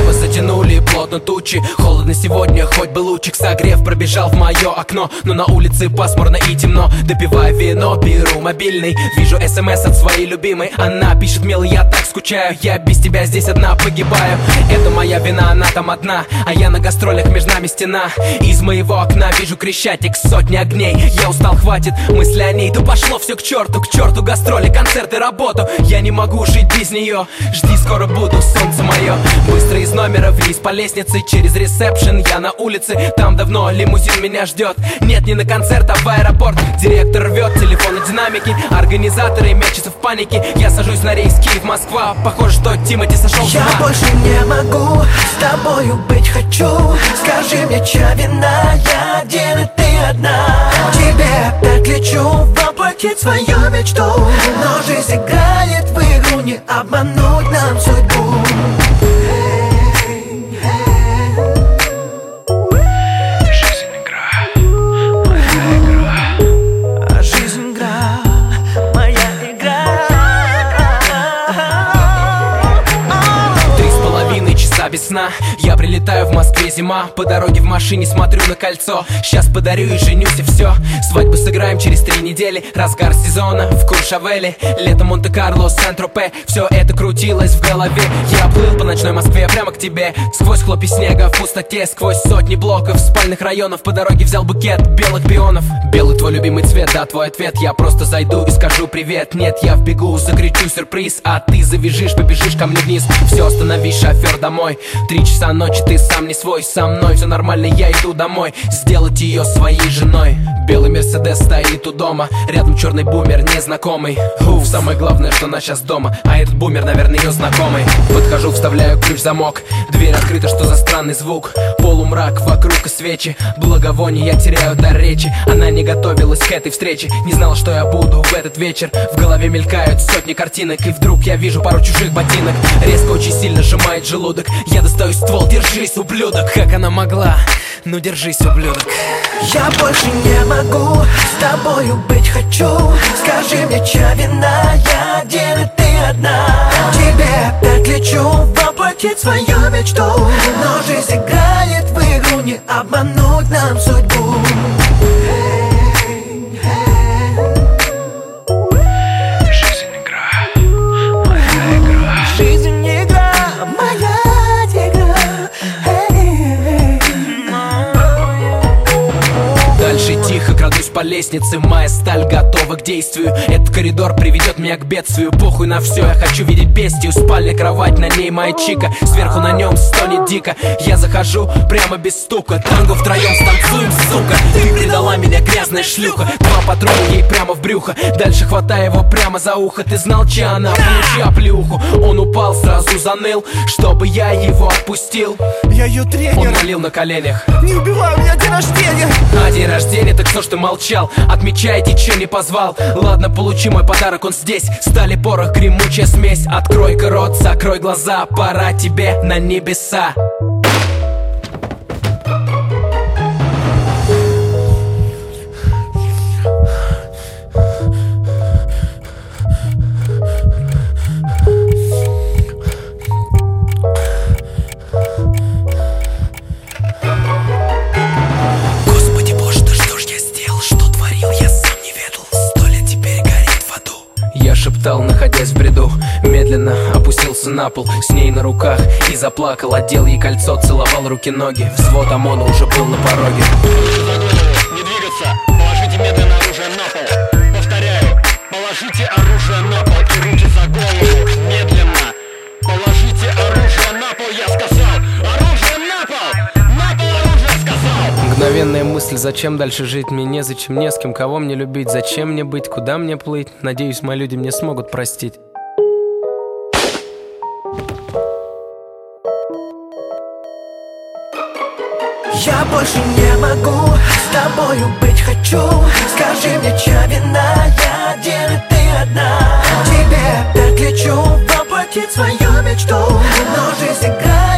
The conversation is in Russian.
Небо затянули плотно тучи. Холодно сегодня, хоть бы лучик согрев пробежал в мое окно. Но на улице пасмурно и темно. Допиваю вино, беру мобильный. Вижу СМС от своей любимой. Она пишет: милый, я так скучаю. Я без тебя здесь одна погибаю. Это моя вина, она там одна, а я на гастролях, между нами стена. Из моего окна вижу Крещатик, сотни огней. Я устал, хватит мысли о ней. Да пошло все к черту гастроли, концерты, работу. Я не могу жить без нее. Жди, скоро буду, солнце мое. Быстро из номера вниз по лестнице, через ресепшн я на улице. Там давно лимузин меня ждет. Нет, не на концерт, а в аэропорт. Директор рвет телефоны, динамики. Организаторы мечутся в панике. Я сажусь на рейс Киев-Москва. Похоже, что Тимати сошел с ума. Я больше не могу с тобою быть, хочу. Скажи мне, чья вина, я один и ты одна. Тебе опять лечу воплотить свою мечту. Но жизнь играет в игру, не обмануть нам судьбу. Жизнь игра, моя игра. Жизнь игра, моя игра. 3,5 часа без сна. Я прилетаю в Москве, зима. По дороге в машине смотрю на кольцо. Сейчас подарю и женюсь, и все. Свадьбу сыграем через 3 недели. Разгар сезона в Куршавеле. Лето Монте-Карло, Сент-Тропе. Все это крутилось в голове. Я плыл по ночной Москве прямо к тебе. Сквозь хлопья снега в пустоте. Сквозь сотни блоков спальных районов. По дороге взял букет белых пионов. Белый твой любимый цвет, да, твой ответ. Я просто зайду и скажу привет. Нет, я вбегу, закричу сюрприз. А ты завяжешь, побежишь ко мне вниз. Все, останови, шофер, домой. 3 часа ночи, ты сам не свой. Со мной все нормально, я иду домой. Сделать ее своей женой. Белый Мерседес стоит у дома. Рядом черный бумер, незнакомый. Уф, самое главное, что она сейчас дома. А этот бумер, наверное, ее знакомый. Подхожу, вставляю ключ в замок. Дверь открыта, что за странный звук. Полумрак, вокруг и свечи. Благовоние, я теряю дар речи. Она не готовилась к этой встрече. Не знала, что я буду в этот вечер. В голове мелькают сотни картинок. И вдруг я вижу пару чужих ботинок. Резко, очень сильно сжимает желудок. Я достаю ствол, держись, ублюдок. Как она могла? Ну держись, ублюдок. Я больше не могу с тобою быть, хочу. Скажи мне, чья вина, я один и ты одна. Тебе опять лечу воплотить свою мечту. Но жизнь играет в игру, не обмануть нам судьбу. Жизнь игра, моя игра. Жизнь игра, моя игра. Дальше тихо крадусь по лестнице. Моя сталь готова к действию. Этот коридор приведет меня к бедствию. Похуй на все, я хочу видеть бестию. Спальня, кровать, на ней моя чика. Сверху на нем стонет дико. Я захожу прямо без стука. Танго втроем станцуем, сука. Ты предала меня, грязная шлюха. 2 патрона ей прямо в брюхо. Дальше хватаю его прямо за ухо. Ты знал, чья она? Получи оплеуху. Он упал, сразу заныл, чтобы я его отпустил. Я ее тренер. Он молил на коленях: Не убивай, у меня день рождения. а день рождения, так что ж ты молчал? Отмечайте, че не позвал. Ладно, получи мой подарок, он здесь. Стали, порох, гремучая смесь. Открой-ка рот, закрой глаза. Пора тебе на небеса. Господи боже, да что ж я сделал? Что творил, я сам не ведал. 100 лет теперь горит в аду. Я шептал, находясь в бреду. Медленно опустился на пол, с ней на руках, и заплакал. Одел ей кольцо, целовал руки-ноги. Взвод ОМОНа уже был на пороге. Не двигаться, положите медленно оружие на пол. Повторяю, положите оружие на пол и руки за голову. Медленно. Положите оружие на пол, я сказал. Оружие на пол! На пол оружие сказал! Мгновенная мысль: зачем дальше жить? Мне незачем, не с кем, кого мне любить. Зачем мне быть, куда мне плыть? Надеюсь, мои люди мне смогут простить. Я больше не могу с тобою быть, хочу. Скажи мне, чья вина, я один и ты одна. Тебе опять лечу воплотить свою мечту. Но жизнь играет